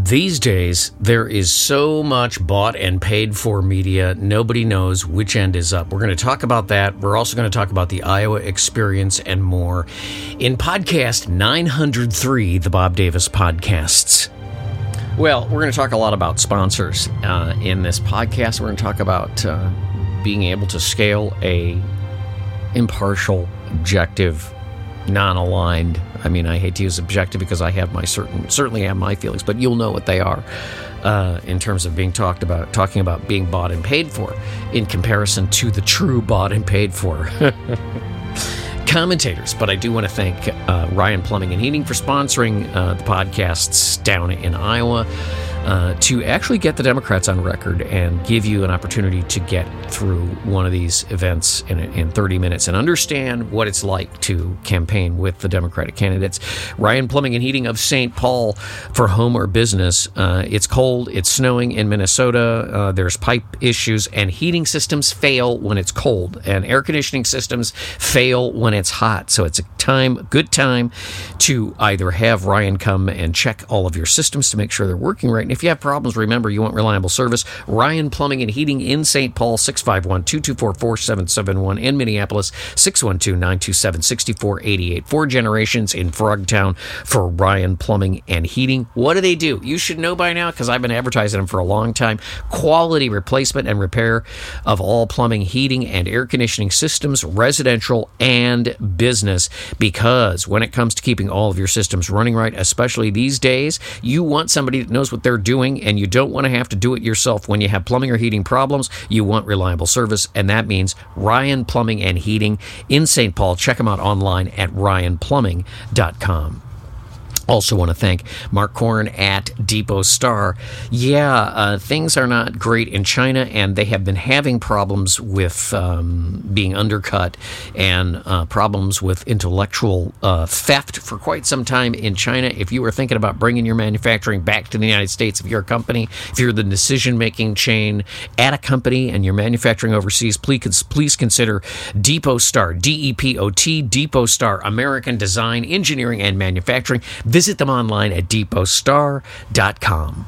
These days, there is so much bought and paid for media, nobody knows which end is up. We're going to talk about that. We're also going to talk about the Iowa experience and more in podcast 903, the Bob Davis Podcasts. Well, we're going to talk a lot about sponsors in this podcast. We're going to talk about being able to scale a impartial, objective, non-aligned. I mean, I hate to use objective because I have my certainly have my feelings, but you'll know what they are in terms of talking about being bought and paid for in comparison to the true bought and paid for commentators. But I do want to thank Ryan Plumbing and Heating for sponsoring the podcasts down in Iowa to actually get the Democrats on record and give you an opportunity to get through one of these events in 30 minutes and understand what it's like to campaign with the Democratic candidates. Ryan Plumbing and Heating of St. Paul for home or business. It's cold, it's snowing in Minnesota, there's pipe issues, and heating systems fail when it's cold, and air conditioning systems fail when it's hot. So it's a good time to either have Ryan come and check all of your systems to make sure they're working right. And if you have problems, remember, you want reliable service. Ryan Plumbing and Heating in St. Paul, 651-224-4771. In Minneapolis, 612-927-6488. 4 generations in Frogtown for Ryan Plumbing and Heating. What do they do? You should know by now because I've been advertising them for a long time. Quality replacement and repair of all plumbing, heating, and air conditioning systems, residential and business. Because when it comes to keeping all of your systems running right, especially these days, you want somebody that knows what they're doing, and you don't want to have to do it yourself. When you have plumbing or heating problems, you want reliable service, and that means Ryan Plumbing and Heating in St. Paul. Check them out online at ryanplumbing.com. Also want to thank Mark Korn at Depot Star. Things are not great in China, and they have been having problems with being undercut and problems with intellectual theft for quite some time in China. If you are thinking about bringing your manufacturing back to the United States, if you're a company, if you're the decision-making chain at a company and you're manufacturing overseas, please consider Depot Star, D-E-P-O-T, Depot Star, American Design, Engineering, and Manufacturing. Visit them online at depotstar.com.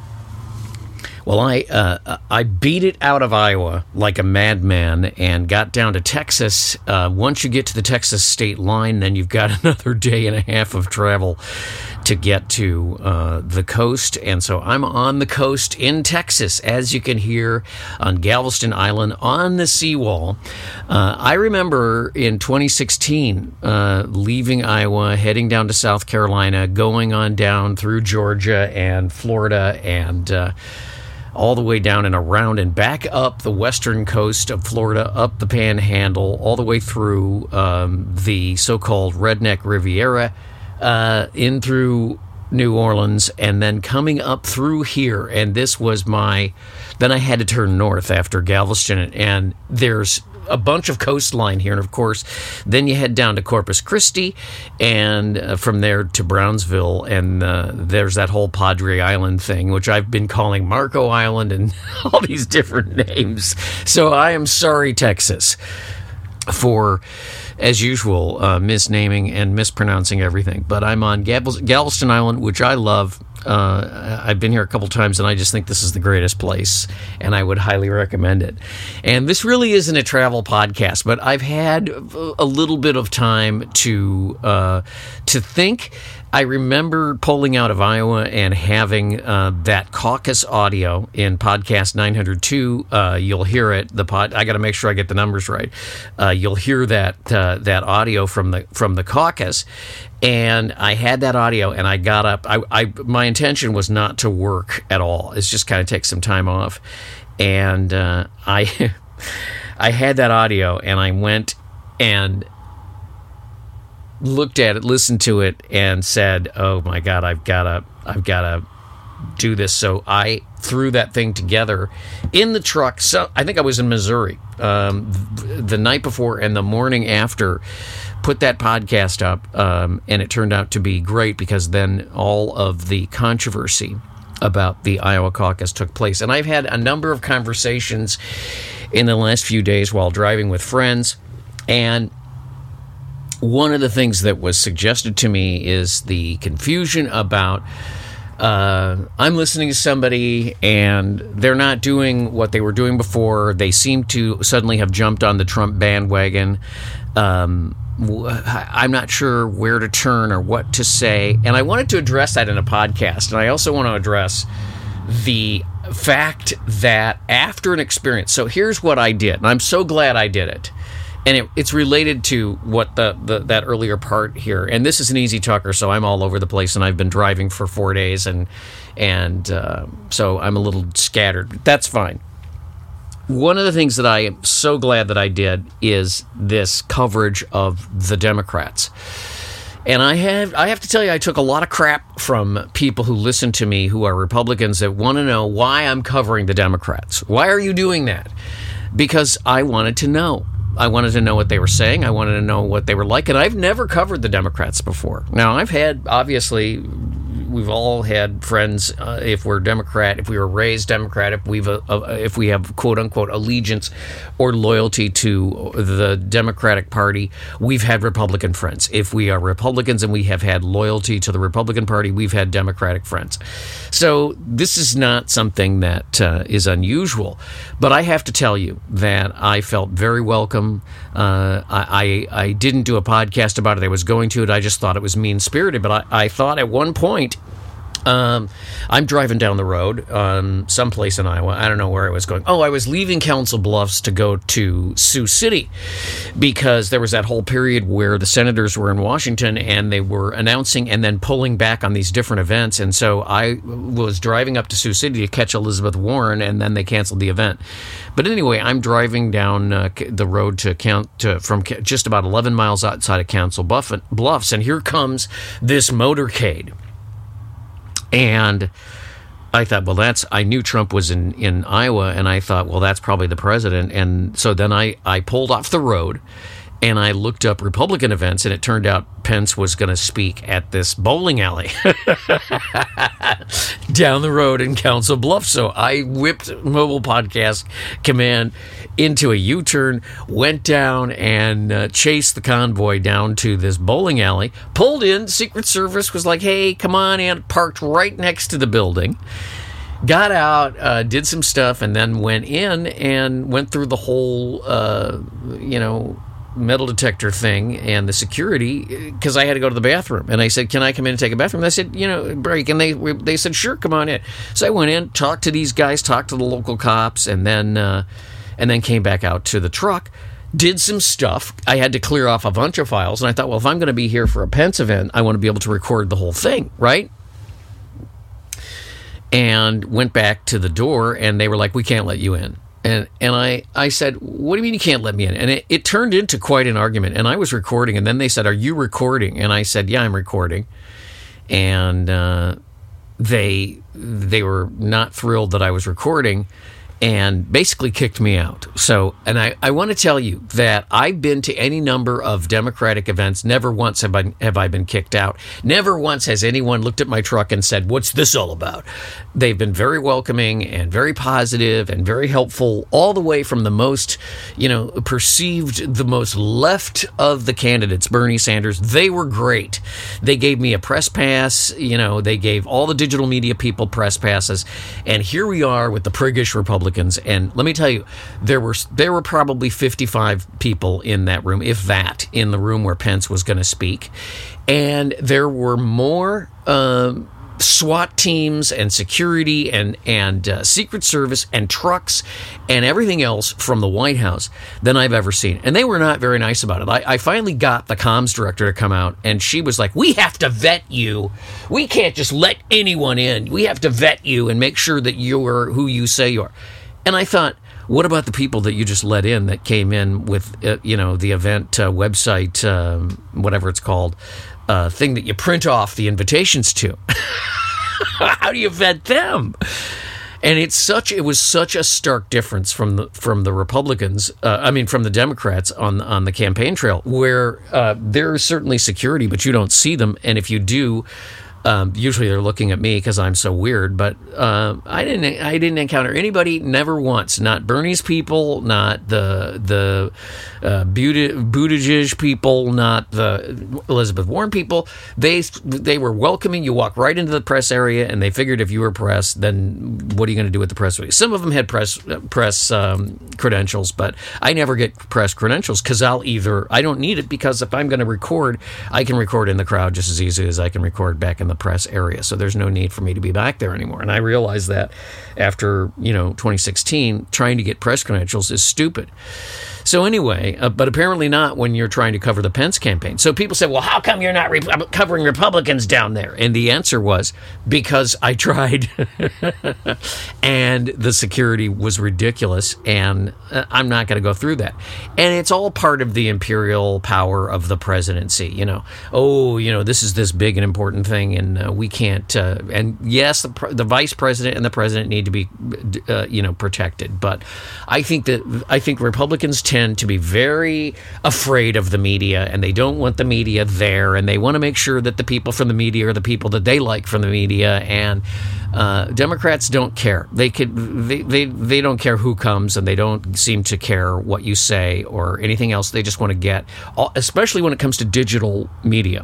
Well, I beat it out of Iowa like a madman and got down to Texas. Once you get to the Texas state line, then you've got another day and a half of travel to get to the coast. And so I'm on the coast in Texas, as you can hear, on Galveston Island on the seawall. I remember in 2016 leaving Iowa, heading down to South Carolina, going on down through Georgia and Florida and all the way down and around and back up the western coast of Florida, up the Panhandle, all the way through the so-called Redneck Riviera, in through New Orleans, and then coming up through here. And this was then I had to turn north after Galveston, and there's a bunch of coastline here, and of course then you head down to Corpus Christi, and from there to Brownsville, and there's that whole Padre Island thing, which I've been calling Marco Island and all these different names. So I am sorry, Texas, for, as usual, misnaming and mispronouncing everything. But I'm on Galveston Island, which I love. I've been here a couple times, and I just think this is the greatest place, and I would highly recommend it. And this really isn't a travel podcast, but I've had a little bit of time to think. I remember pulling out of Iowa and having that caucus audio in podcast 902. You'll hear it. I got to make sure I get the numbers right. You'll hear that audio from the caucus. And I had that audio, and I got up. My intention was not to work at all. It's just kind of take some time off. And I had that audio, and I went and looked at it, listened to it, and said, "Oh my God, I've got to do this." So I threw that thing together in the truck. So I think I was in Missouri the night before and the morning after. Put that podcast up, and it turned out to be great because then all of the controversy about the Iowa caucus took place. And I've had a number of conversations in the last few days while driving with friends, and one of the things that was suggested to me is the confusion about I'm listening to somebody and they're not doing what they were doing before. They seem to suddenly have jumped on the Trump bandwagon. I'm not sure where to turn or what to say. And I wanted to address that in a podcast. And I also want to address the fact that after an experience, so here's what I did, and I'm so glad I did it. And it's related to what that earlier part here. And this is an easy talker, so I'm all over the place, and I've been driving for 4 days, and so I'm a little scattered. That's fine. One of the things that I am so glad that I did is this coverage of the Democrats. And I have to tell you, I took a lot of crap from people who listen to me who are Republicans that want to know why I'm covering the Democrats. Why are you doing that? Because I wanted to know. I wanted to know what they were saying. I wanted to know what they were like. And I've never covered the Democrats before. Now, I've had, obviously, we've all had friends, if we're Democrat, if we were raised Democrat, if we have quote-unquote allegiance or loyalty to the Democratic Party, we've had Republican friends. If we are Republicans and we have had loyalty to the Republican Party, we've had Democratic friends. So this is not something that is unusual. But I have to tell you that I felt very welcome. I didn't do a podcast about it. I was going to it. I just thought it was mean-spirited. But I thought at one point, I'm driving down the road someplace in Iowa. I don't know where I was going. Oh, I was leaving Council Bluffs to go to Sioux City because there was that whole period where the senators were in Washington and they were announcing and then pulling back on these different events. And so I was driving up to Sioux City to catch Elizabeth Warren, and then they canceled the event. But anyway, I'm driving down the road from just about 11 miles outside of Council Bluffs, and here comes this motorcade. And I thought, well, I knew Trump was in Iowa, and I thought, well, that's probably the president. And so then I pulled off the road, and I looked up Republican events, and it turned out Pence was going to speak at this bowling alley down the road in Council Bluffs. So I whipped Mobile Podcast Command into a U-turn, went down and chased the convoy down to this bowling alley, pulled in. Secret Service was like, hey, come on in, parked right next to the building. Got out, did some stuff, and then went in and went through the whole, metal detector thing and the security, because I had to go to the bathroom. And I said, can I come in and take a bathroom? And I said, break. And they said, sure, come on in. So I went in, talked to these guys, talked to the local cops, and then came back out to the truck, did some stuff. I had to clear off a bunch of files. And I thought, well, if I'm going to be here for a Pence event, I want to be able to record the whole thing, right? And went back to the door, and they were like, we can't let you in. And I said, what do you mean you can't let me in? And it turned into quite an argument. And I was recording, and then they said, are you recording? And I said, yeah, I'm recording. And they were not thrilled that I was recording and basically kicked me out. So, and I want to tell you that I've been to any number of Democratic events. Never once have I been kicked out. Never once has anyone looked at my truck and said, what's this all about? They've been very welcoming and very positive and very helpful, all the way from the most, perceived the most left of the candidates, Bernie Sanders. They were great. They gave me a press pass. They gave all the digital media people press passes. And here we are with the priggish Republicans. And let me tell you, there were probably 55 people in that room, if that, in the room where Pence was going to speak. And there were more SWAT teams and security and Secret Service and trucks and everything else from the White House than I've ever seen. And they were not very nice about it. I finally got the comms director to come out, and she was like, we have to vet you. We can't just let anyone in. We have to vet you and make sure that you're who you say you are. And I thought, what about the people that you just let in that came in with, the event website, whatever it's called, thing that you print off the invitations to? How do you vet them? And it was such a stark difference from the Republicans, from the Democrats on the campaign trail, where there is certainly security, but you don't see them. And if you do, Usually they're looking at me because I'm so weird, but I didn't encounter anybody, never once. Not Bernie's people, not the Buttigieg people, not the Elizabeth Warren people. They were welcoming. You walk right into the press area, and they figured if you were press, then what are you going to do with the press? Some of them had press credentials, but I never get press credentials because I don't need it, because if I'm going to record, I can record in the crowd just as easy as I can record back in the press area. So there's no need for me to be back there anymore. And I realized that after 2016, trying to get press credentials is stupid. So anyway, but apparently not when you're trying to cover the Pence campaign. So people say, well, how come you're not covering Republicans down there? And the answer was, because I tried and the security was ridiculous, and I'm not going to go through that. And it's all part of the imperial power of the presidency. This is this big and important thing, and we can't. And yes, the vice president and the president need to be, protected. But I think Republicans tend to be very afraid of the media, and they don't want the media there, and they want to make sure that the people from the media are the people that they like from the media. And Democrats don't care. They don't care who comes, and they don't seem to care what you say or anything else. They just want to get, especially when it comes to digital media.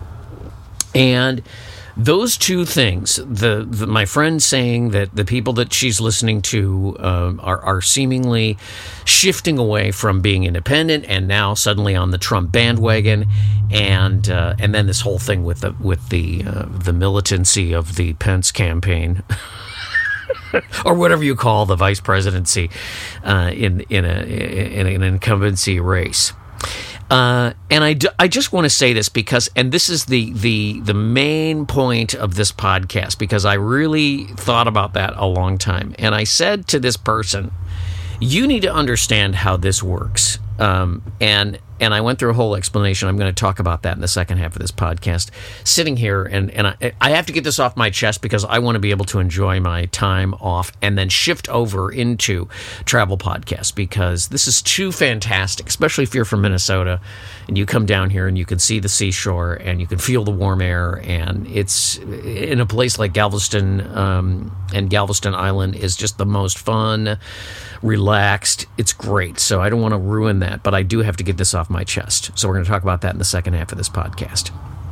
And those two things, my friend saying that the people that she's listening to are seemingly shifting away from being independent and now suddenly on the Trump bandwagon, and then this whole thing with the militancy of the Pence campaign. Or whatever you call the vice presidency in an incumbency race. And I just want to say this because, and this is the main point of this podcast, because I really thought about that a long time. And I said to this person, you need to understand how this works. And I went through a whole explanation. I'm going to talk about that in the second half of this podcast. Sitting here, and I have to get this off my chest because I want to be able to enjoy my time off and then shift over into travel podcasts, because this is too fantastic, especially if you're from Minnesota and you come down here and you can see the seashore and you can feel the warm air, and it's in a place like Galveston, and Galveston Island is just the most fun, relaxed. It's great. So I don't want to ruin that, but I do have to get this off my chest. So we're going to talk about that in the second half of this podcast.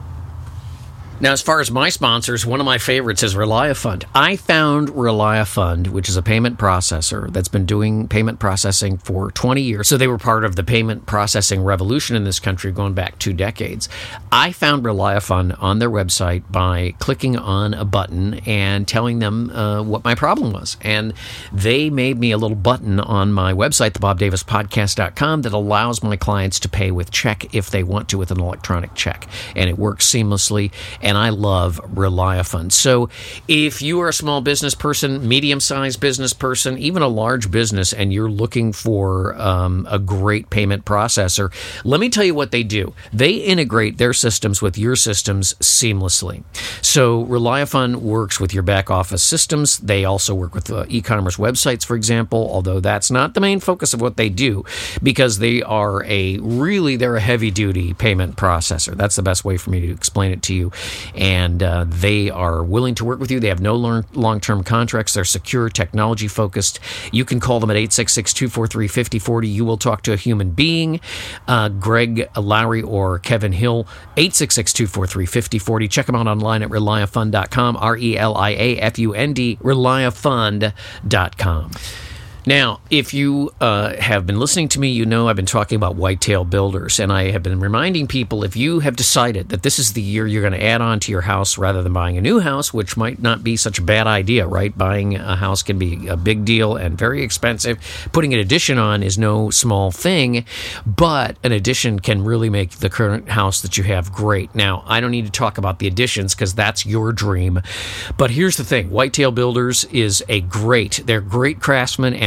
Now, as far as my sponsors, one of my favorites is ReliaFund. I found ReliaFund, which is a payment processor that's been doing payment processing for 20 years. So they were part of the payment processing revolution in this country going back 2 decades. I found ReliaFund on their website by clicking on a button and telling them what my problem was. And they made me a little button on my website, thebobdavispodcast.com, that allows my clients to pay with check if they want to, with an electronic check. And it works seamlessly. And I love ReliaFund. So if you are a small business person, medium-sized business person, even a large business, and you're looking for a great payment processor, let me tell you what they do. They integrate their systems with your systems seamlessly. So ReliaFund works with your back office systems. They also work with e-commerce websites, for example, although that's not the main focus of what they do, because they're a heavy-duty payment processor. That's the best way for me to explain it to you. And they are willing to work with you. They have no long-term contracts. They're secure, technology-focused. You can call them at 866-243-5040. You will talk to a human being, Greg Lowry or Kevin Hill, 866-243-5040. Check them out online at ReliaFund.com, ReliaFund, ReliaFund.com. Now, if you have been listening to me, you know I've been talking about Whitetail Builders, and I have been reminding people, if you have decided that this is the year you're going to add on to your house rather than buying a new house, which might not be such a bad idea, right? Buying a house can be a big deal and very expensive. Putting an addition on is no small thing, but an addition can really make the current house that you have great. Now, I don't need to talk about the additions because that's your dream, but here's the thing. Whitetail Builders is they're great craftsmen and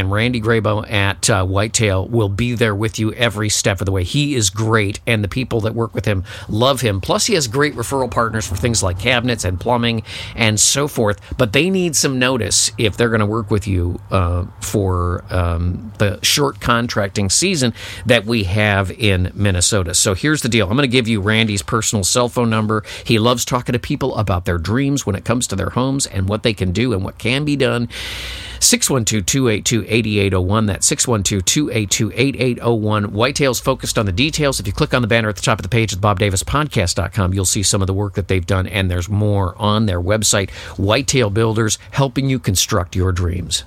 and Randy Grabo at Whitetail will be there with you every step of the way. He is great, and the people that work with him love him. Plus, he has great referral partners for things like cabinets and plumbing and so forth. But they need some notice if they're going to work with you for the short contracting season that we have in Minnesota. So here's the deal. I'm going to give you Randy's personal cell phone number. He loves talking to people about their dreams when it comes to their homes and what they can do and what can be done. 612-282-8801. That's 612-282-8801. Whitetail's focused on the details. If you click on the banner at the top of the page at BobDavisPodcast.com, you'll see some of the work that they've done, and there's more on their website. Whitetail Builders, helping you construct your dreams.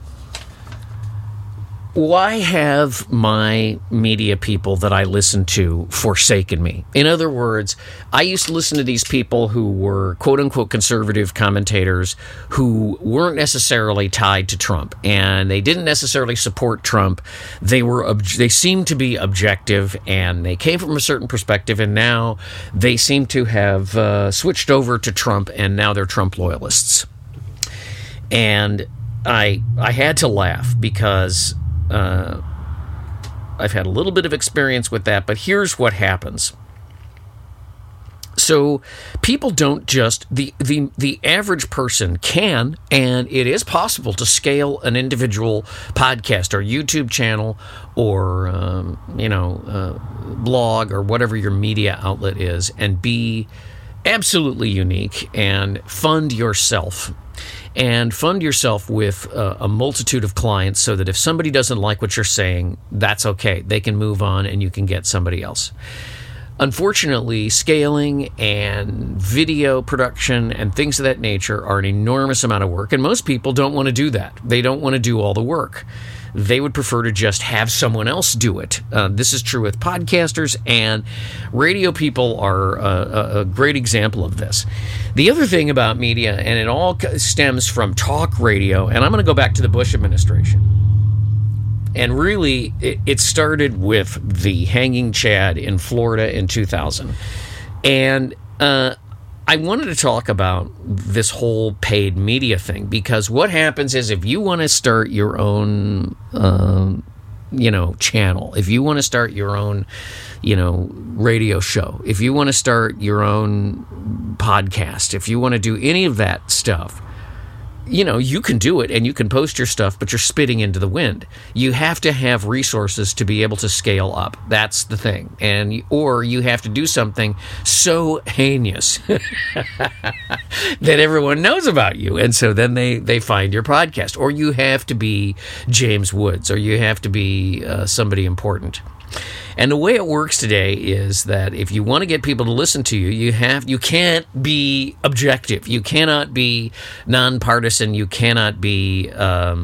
Why have my media people that I listen to forsaken me? In other words, I used to listen to these people who were quote-unquote conservative commentators who weren't necessarily tied to Trump, and they didn't necessarily support Trump. They seemed to be objective, and they came from a certain perspective, and now they seem to have switched over to Trump, and now they're Trump loyalists. And I had to laugh because I've had a little bit of experience with that, but here's what happens. So people don't just, the average person can, and it is possible to scale an individual podcast or YouTube channel or, blog or whatever your media outlet is and be absolutely unique and fund yourself. And fund yourself with a multitude of clients so that if somebody doesn't like what you're saying, that's okay. They can move on and you can get somebody else. Unfortunately, scaling and video production and things of that nature are an enormous amount of work, and most people don't want to do that. They don't want to do all the work. They would prefer to just have someone else do it. This is true with podcasters, and radio people are a great example of this. The other thing about media, and it all stems from talk radio, and I'm going to go back to the Bush administration. And really, it started with the hanging Chad in Florida in 2000. And I wanted to talk about this whole paid media thing, because what happens is if you want to start your own, channel, if you want to start your own, radio show, if you want to start your own podcast, if you want to do any of that stuff, you can do it and you can post your stuff, but you're spitting into the wind. You have to have resources to be able to scale up. That's the thing. Or you have to do something so heinous that everyone knows about you. And so then they find your podcast. Or you have to be James Woods, or you have to be somebody important. And the way it works today is that if you want to get people to listen to you, you can't be objective. You cannot be nonpartisan. You cannot be,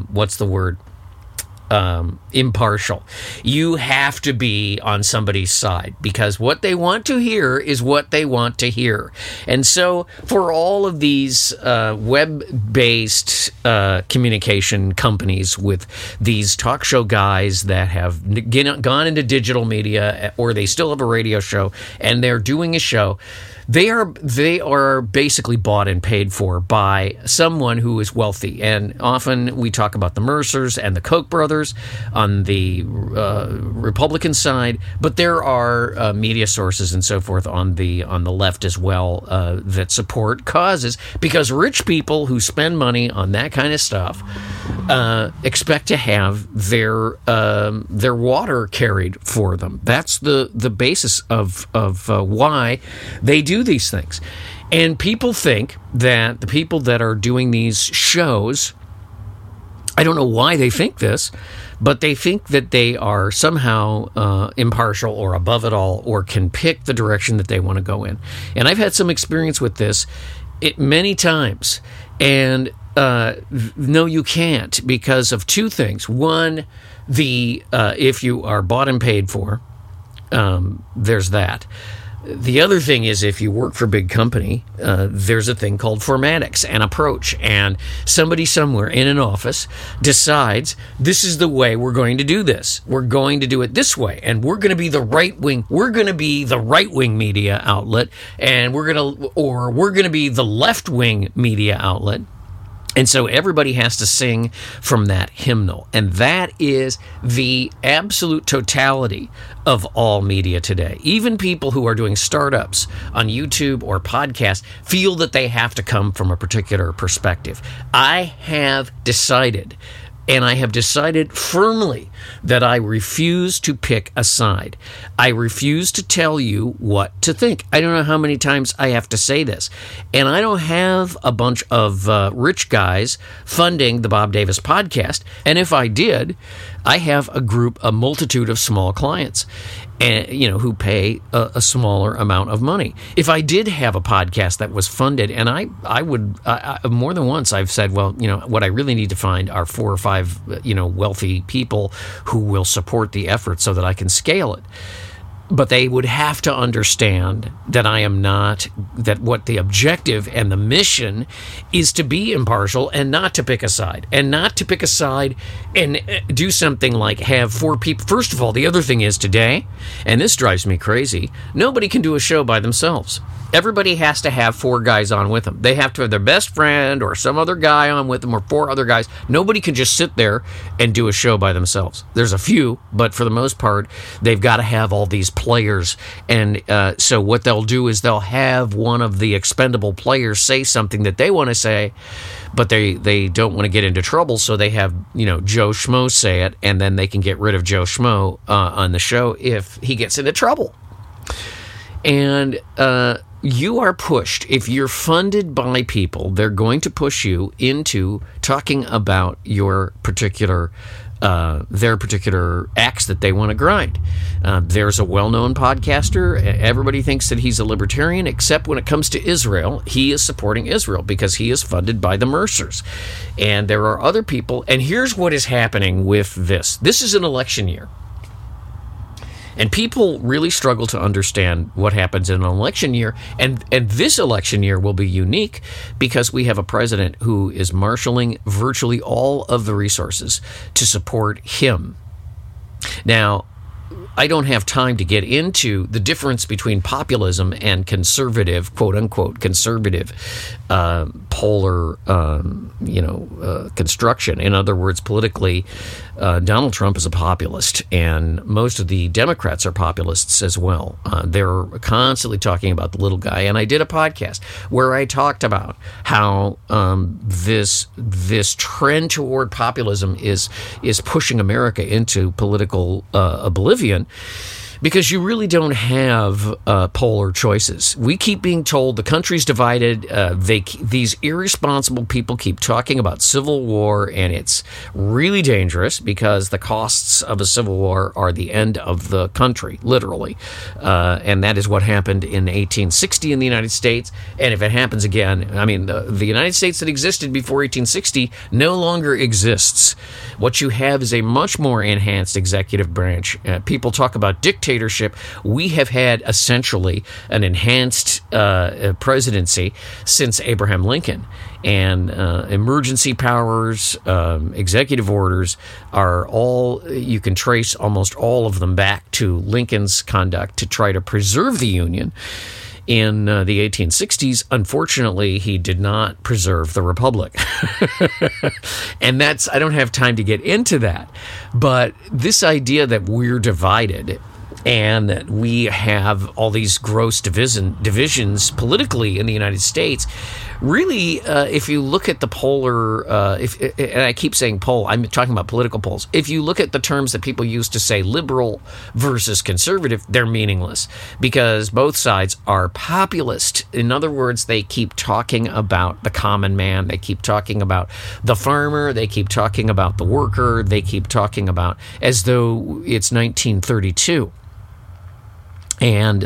impartial. You have to be on somebody's side, because what they want to hear is what they want to hear. And so for all of these web-based communication companies with these talk show guys that have gone into digital media, or they still have a radio show and they're doing a show, they are basically bought and paid for by someone who is wealthy. And often we talk about the Mercers and the Koch brothers on the Republican side, but there are media sources and so forth on the left as well that support causes, because rich people who spend money on that kind of stuff expect to have their water carried for them. That's the basis of why they do these things. And people think that the people that are doing these shows, I don't know why they think this, but they think that they are somehow impartial or above it all, or can pick the direction that they want to go in. And I've had some experience with this many times. And no, you can't, because of two things. One, if you are bought and paid for, there's that. The other thing is, if you work for a big company, there's a thing called formatics and approach. And somebody somewhere in an office decides, this is the way we're going to do this. We're going to do it this way. And we're going to be the right wing. We're going to be the right wing media outlet. And we're going to be the left wing media outlet. And so everybody has to sing from that hymnal. And that is the absolute totality of all media today. Even people who are doing startups on YouTube or podcasts feel that they have to come from a particular perspective. I have decided, and I have decided firmly, that I refuse to pick a side. I refuse to tell you what to think. I don't know how many times I have to say this. And I don't have a bunch of rich guys funding the Bob Davis podcast. And if I did, I have a multitude of small clients, and who pay a smaller amount of money. If I did have a podcast that was funded, and I would more than once I've said, well, what I really need to find are 4 or 5 wealthy people who will support the effort so that I can scale it. But they would have to understand that that what the objective and the mission is to be impartial and not to pick a side. And not to pick a side and do something like have 4 people. First of all, the other thing is today, and this drives me crazy, nobody can do a show by themselves. Everybody has to have 4 guys on with them. They have to have their best friend or some other guy on with them, or 4 other guys. Nobody can just sit there and do a show by themselves. There's a few, but for the most part, they've got to have all these players. And so what they'll do is they'll have one of the expendable players say something that they want to say, but they don't want to get into trouble, so they have Joe Schmo say it, and then they can get rid of Joe Schmo on the show if he gets into trouble. And you are pushed. If you're funded by people, they're going to push you into talking about their particular axe that they want to grind. There's a well-known podcaster. Everybody thinks that he's a libertarian, except when it comes to Israel. He is supporting Israel because he is funded by the Mercers. And there are other people. And here's what is happening with this. This is an election year. And people really struggle to understand what happens in an election year. And this election year will be unique because we have a president who is marshaling virtually all of the resources to support him. Now, I don't have time to get into the difference between populism and conservative, quote-unquote, conservative polar, construction. In other words, politically, Donald Trump is a populist, and most of the Democrats are populists as well. They're constantly talking about the little guy, and I did a podcast where I talked about how this trend toward populism is pushing America into political oblivion, because you really don't have polar choices. We keep being told the country's divided. These irresponsible people keep talking about civil war, and it's really dangerous because the costs of a civil war are the end of the country, literally. And that is what happened in 1860 in the United States. And if it happens again, the United States that existed before 1860 no longer exists. What you have is a much more enhanced executive branch. People talk about dictatorship. We have had essentially an enhanced presidency since Abraham Lincoln. And emergency powers, executive orders are all, you can trace almost all of them back to Lincoln's conduct to try to preserve the Union. In the 1860s, unfortunately, he did not preserve the Republic. And I don't have time to get into that. But this idea that we're divided and that we have all these gross divisions politically in the United States, really, if you look at the polar, and I keep saying poll, I'm talking about political polls. If you look at the terms that people use to say liberal versus conservative, they're meaningless because both sides are populist. In other words, they keep talking about the common man. They keep talking about the farmer. They keep talking about the worker. They keep talking about as though it's 1932. And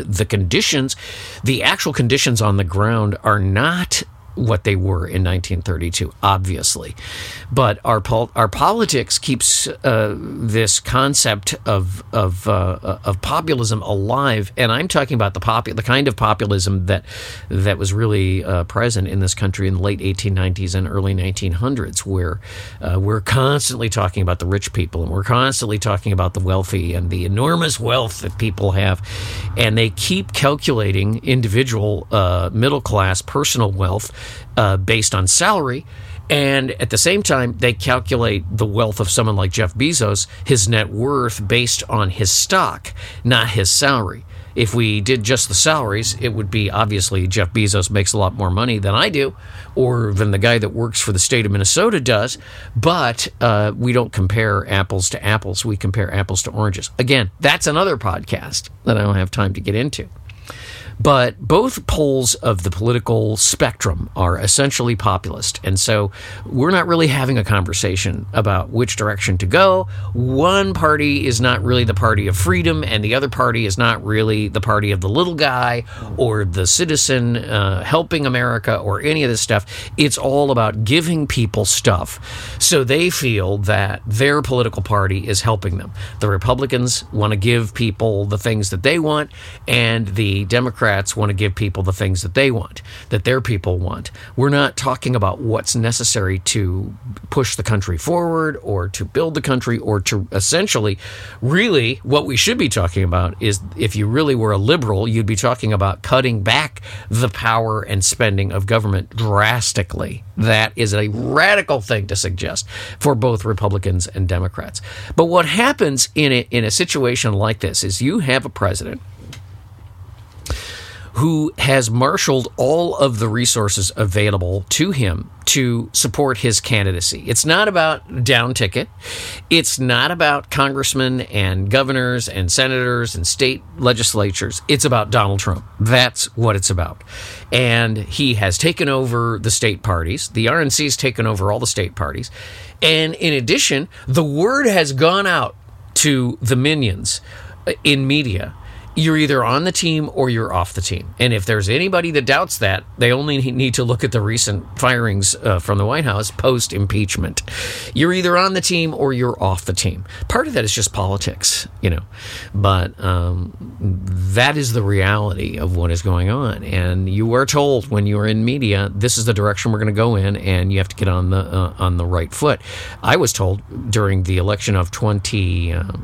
the actual conditions on the ground are not what they were in 1932, obviously. But our politics keeps this concept of populism alive, and I'm talking about the kind of populism that was really present in this country in the late 1890s and early 1900s, where we're constantly talking about the rich people, and we're constantly talking about the wealthy and the enormous wealth that people have, and they keep calculating individual middle class personal wealth based on salary, And at the same time, they calculate the wealth of someone like Jeff Bezos, his net worth, based on his stock, not his salary. If we did just the salaries, it would be obviously Jeff Bezos makes a lot more money than I do, or than the guy that works for the state of Minnesota does. But we don't compare apples to apples. We compare apples to oranges. Again, that's another podcast that I don't have time to get into. But both poles of the political spectrum are essentially populist. And so we're not really having a conversation about which direction to go. One party is not really the party of freedom, and the other party is not really the party of the little guy or the citizen helping America or any of this stuff. It's all about giving people stuff so they feel that their political party is helping them. The Republicans want to give people the things that they want, and the Democrats want to give people the things that they want, that their people want. We're not talking about what's necessary to push the country forward or to build the country or to essentially, really, what we should be talking about is, if you really were a liberal, you'd be talking about cutting back the power and spending of government drastically. That is a radical thing to suggest for both Republicans and Democrats. But what happens in a situation like this is you have a president who has marshaled all of the resources available to him to support his candidacy. It's not about down ticket. It's not about congressmen and governors and senators and state legislatures. It's about Donald Trump. That's what it's about. And he has taken over the state parties. The RNC's taken over all the state parties. And in addition, the word has gone out to the minions in media. You're either on the team or you're off the team. And if there's anybody that doubts that, they only need to look at the recent firings from the White House post-impeachment. You're either on the team or you're off the team. Part of that is just politics, But that is the reality of what is going on. And you are told when you are in media, this is the direction we're going to go in, and you have to get on the right foot. I was told during the election of 2000,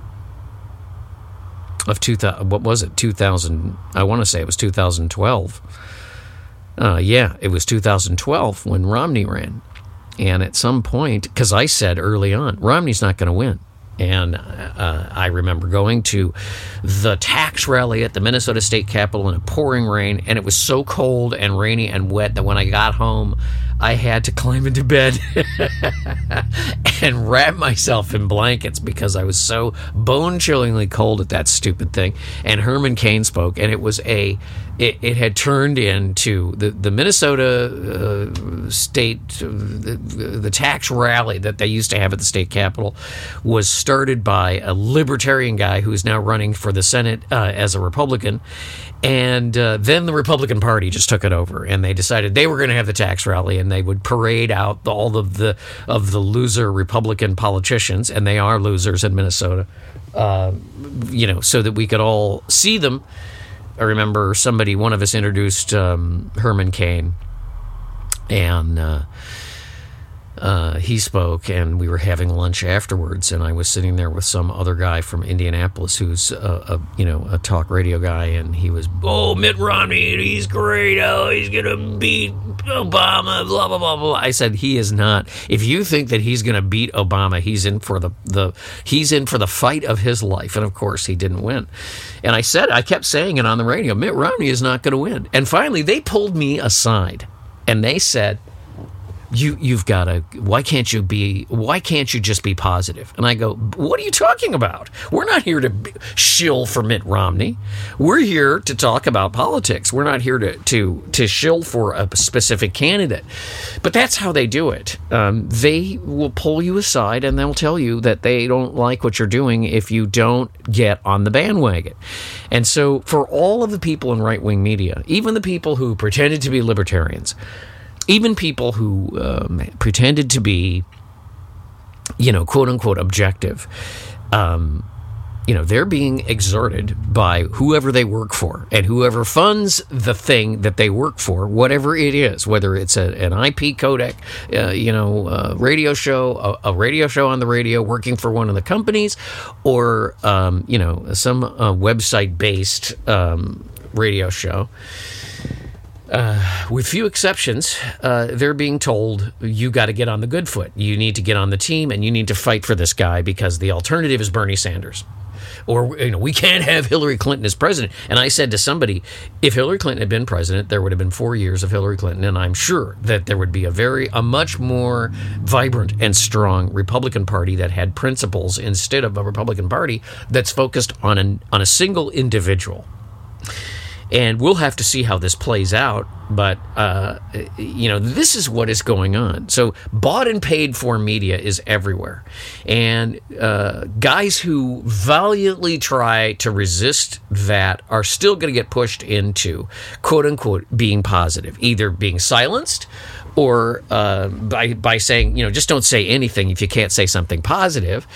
what was it? 2000. I want to say it was 2012. It was 2012 when Romney ran. And at some point, because I said early on, Romney's not going to win. And I remember going to the tax rally at the Minnesota State Capitol in a pouring rain, and it was so cold and rainy and wet that when I got home, I had to climb into bed and wrap myself in blankets because I was so bone-chillingly cold at that stupid thing. And Herman Cain spoke, and it had turned into the Minnesota state, the tax rally that they used to have at the state capitol was started by a libertarian guy who's now running for the Senate as a Republican. And then the Republican Party just took it over, and they decided they were going to have the tax rally, and they would parade out all of the loser Republican politicians, and they are losers in Minnesota, so that we could all see them. I remember one of us introduced Herman Cain, and he spoke, and we were having lunch afterwards, and I was sitting there with some other guy from Indianapolis who's a talk radio guy, and he was, Mitt Romney, he's great, he's gonna beat Obama, blah blah blah blah. I said, he is not. If you think that he's gonna beat Obama, he's in for the fight of his life. And of course he didn't win. And I kept saying it on the radio, Mitt Romney is not gonna win. And finally they pulled me aside and they said, You've got to. Why can't you just be positive? And I go, what are you talking about? We're not here to shill for Mitt Romney. We're here to talk about politics. We're not here to shill for a specific candidate. But that's how they do it. They will pull you aside and they'll tell you that they don't like what you're doing if you don't get on the bandwagon. And so for all of the people in right-wing media, even the people who pretended to be libertarians, even people who pretended to be, quote unquote, objective, they're being exerted by whoever they work for and whoever funds the thing that they work for, whatever it is, whether it's an IP codec, radio show, a radio show on the radio working for one of the companies, or, some website-based radio show. With few exceptions, they're being told, you got to get on the good foot. You need to get on the team, and you need to fight for this guy because the alternative is Bernie Sanders. Or, we can't have Hillary Clinton as president. And I said to somebody, if Hillary Clinton had been president, there would have been 4 years of Hillary Clinton, and I'm sure that there would be a much more vibrant and strong Republican Party that had principles instead of a Republican Party that's focused on a single individual. And we'll have to see how this plays out, but, this is what is going on. So bought and paid for media is everywhere. And guys who valiantly try to resist that are still going to get pushed into, quote-unquote, being positive, either being silenced or by saying, just don't say anything if you can't say something positive.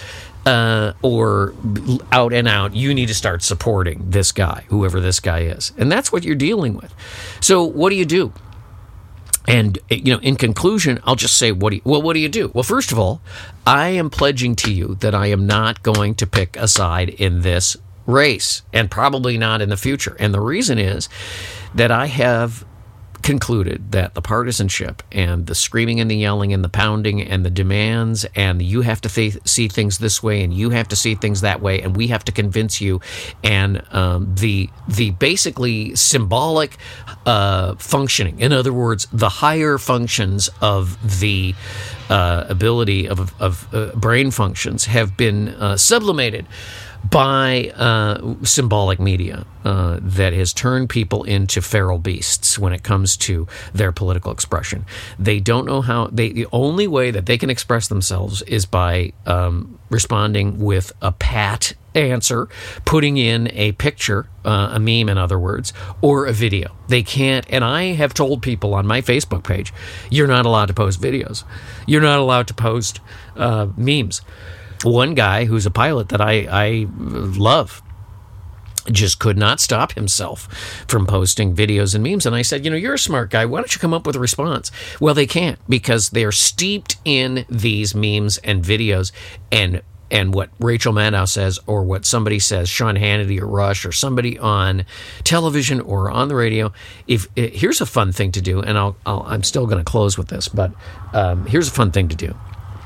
Or out and out, you need to start supporting this guy, whoever this guy is. And that's what you're dealing with. So what do you do? And, in conclusion, I'll just say, what do you do? Well, first of all, I am pledging to you that I am not going to pick a side in this race, and probably not in the future. And the reason is that I have concluded that the partisanship and the screaming and the yelling and the pounding and the demands and you have to see things this way and you have to see things that way and we have to convince you, and the basically symbolic functioning, in other words, the higher functions of the ability of brain functions have been sublimated by symbolic media that has turned people into feral beasts when it comes to their political expression. They don't know how. The only way that they can express themselves is by responding with a pat answer, putting in a picture, a meme, in other words, or a video. They can't. And I have told people on my Facebook page, you're not allowed to post videos. You're not allowed to post memes. One guy who's a pilot that I love just could not stop himself from posting videos and memes. And I said, you're a smart guy. Why don't you come up with a response? Well, they can't, because they're steeped in these memes and videos and what Rachel Maddow says, or what somebody says, Sean Hannity or Rush or somebody on television or on the radio. Here's a fun thing to do, and I'm still going to close with this, but here's a fun thing to do.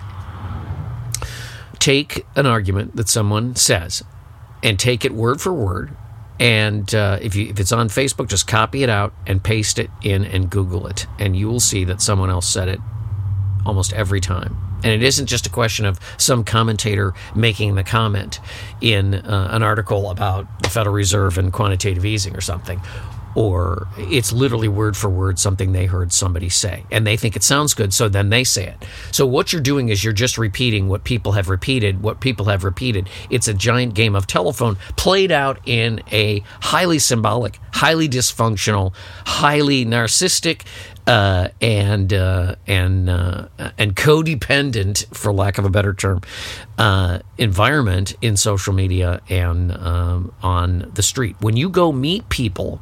Take an argument that someone says and take it word for word. And if it's on Facebook, just copy it out and paste it in and Google it. And you will see that someone else said it almost every time. And it isn't just a question of some commentator making the comment in an article about the Federal Reserve and quantitative easing or something. Or it's literally word for word something they heard somebody say. And they think it sounds good, so then they say it. So what you're doing is you're just repeating what people have repeated. It's a giant game of telephone played out in a highly symbolic, highly dysfunctional, highly narcissistic, and codependent, for lack of a better term, environment in social media and on the street. When you go meet people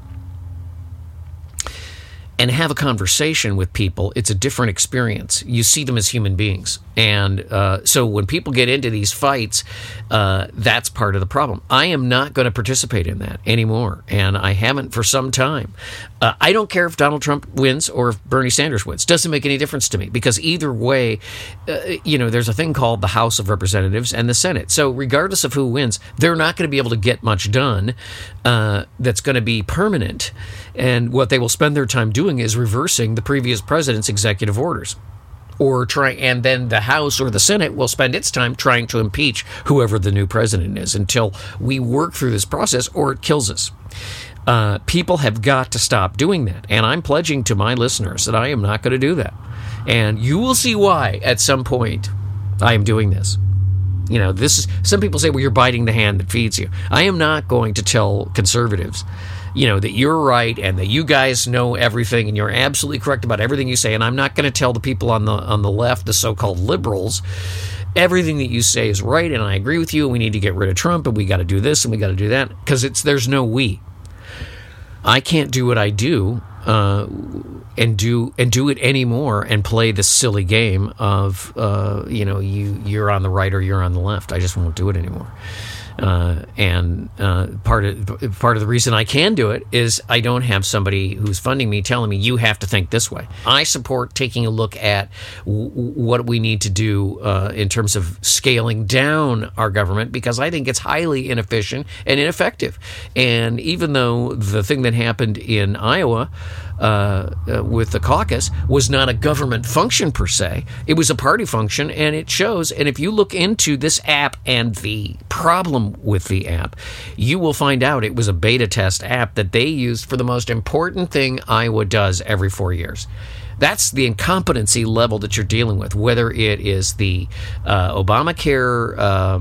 and have a conversation with people, it's a different experience. You see them as human beings. And so when people get into these fights, that's part of the problem. I am not going to participate in that anymore, and I haven't for some time. I don't care if Donald Trump wins or if Bernie Sanders wins. Doesn't make any difference to me, because either way, there's a thing called the House of Representatives and the Senate. So regardless of who wins, they're not going to be able to get much done that's going to be permanent. And what they will spend their time doing is reversing the previous president's executive orders. And then the House or the Senate will spend its time trying to impeach whoever the new president is until we work through this process, or it kills us. People have got to stop doing that. And I'm pledging to my listeners that I am not going to do that. And you will see why at some point I am doing this. Some people say, well, you're biting the hand that feeds you. I am not going to tell conservatives that you're right and that you guys know everything and you're absolutely correct about everything you say. And I'm not going to tell the people on the left, the so-called liberals, everything that you say is right and I agree with you and we need to get rid of Trump and we got to do this and we got to do that, because there's no we. I can't do what I do and do it anymore and play this silly game of you're on the right or you're on the left. I just won't do it anymore. And part of the reason I can do it is I don't have somebody who's funding me telling me you have to think this way. I support taking a look at what we need to do in terms of scaling down our government, because I think it's highly inefficient and ineffective. And even though the thing that happened in Iowa with the caucus was not a government function per se, it was a party function, and it shows. And if you look into this app and the problem with the app, you will find out it was a beta test app that they used for the most important thing Iowa does every 4 years. That's the incompetency level that you're dealing with, whether it is the Obamacare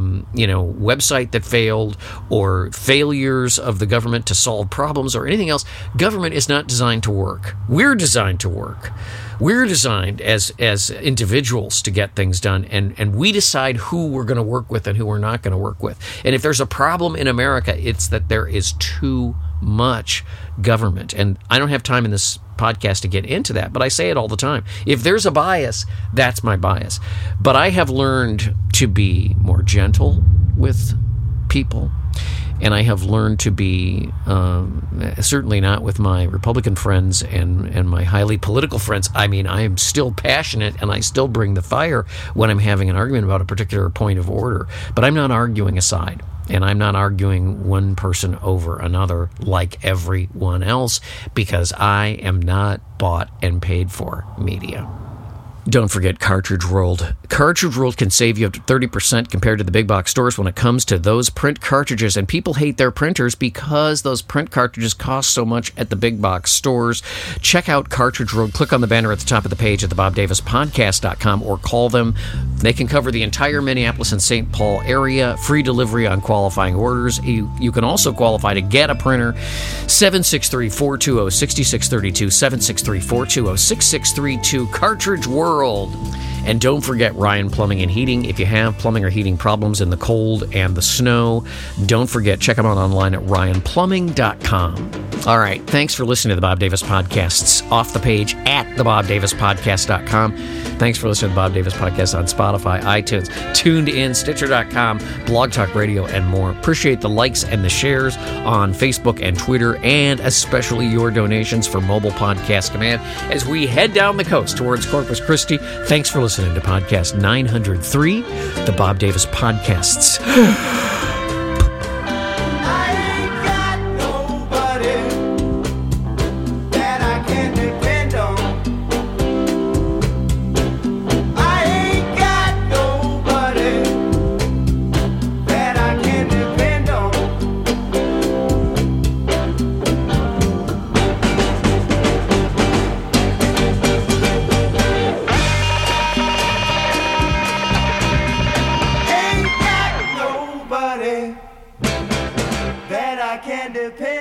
website that failed, or failures of the government to solve problems, or anything else. Government is not designed to work. We're designed to work. We're designed as individuals to get things done, and we decide who we're going to work with and who we're not going to work with. And if there's a problem in America, it's that there is too much government. And I don't have time in this podcast to get into that, but I say it all the time. If there's a bias, that's my bias. But I have learned to be more gentle with people, and I have learned to be, certainly not with my Republican friends and my highly political friends. I mean, I am still passionate, and I still bring the fire when I'm having an argument about a particular point of order. But I'm not arguing a side, and I'm not arguing one person over another like everyone else, because I am not bought and paid for media. Don't forget Cartridge World. Cartridge World can save you up to 30% compared to the big box stores when it comes to those print cartridges. And people hate their printers because those print cartridges cost so much at the big box stores. Check out Cartridge World. Click on the banner at the top of the page at thebobdavispodcast.com, or call them. They can cover the entire Minneapolis and St. Paul area. Free delivery on qualifying orders. You can also qualify to get a printer. 763-420-6632. 763-420-6632. Cartridge World. And don't forget Ryan Plumbing and Heating. If you have plumbing or heating problems in the cold and the snow, don't forget, check them out online at ryanplumbing.com. All right, thanks for listening to the Bob Davis Podcasts off the page at thebobdavispodcast.com. Thanks for listening to the Bob Davis Podcast on Spotify, iTunes, TuneIn, Stitcher.com, Blog Talk Radio, and more. Appreciate the likes and the shares on Facebook and Twitter, and especially your donations for Mobile Podcast Command as we head down the coast towards Corpus Christi. Thanks for listening to Podcast 903, the Bob Davis Podcasts. that I can depend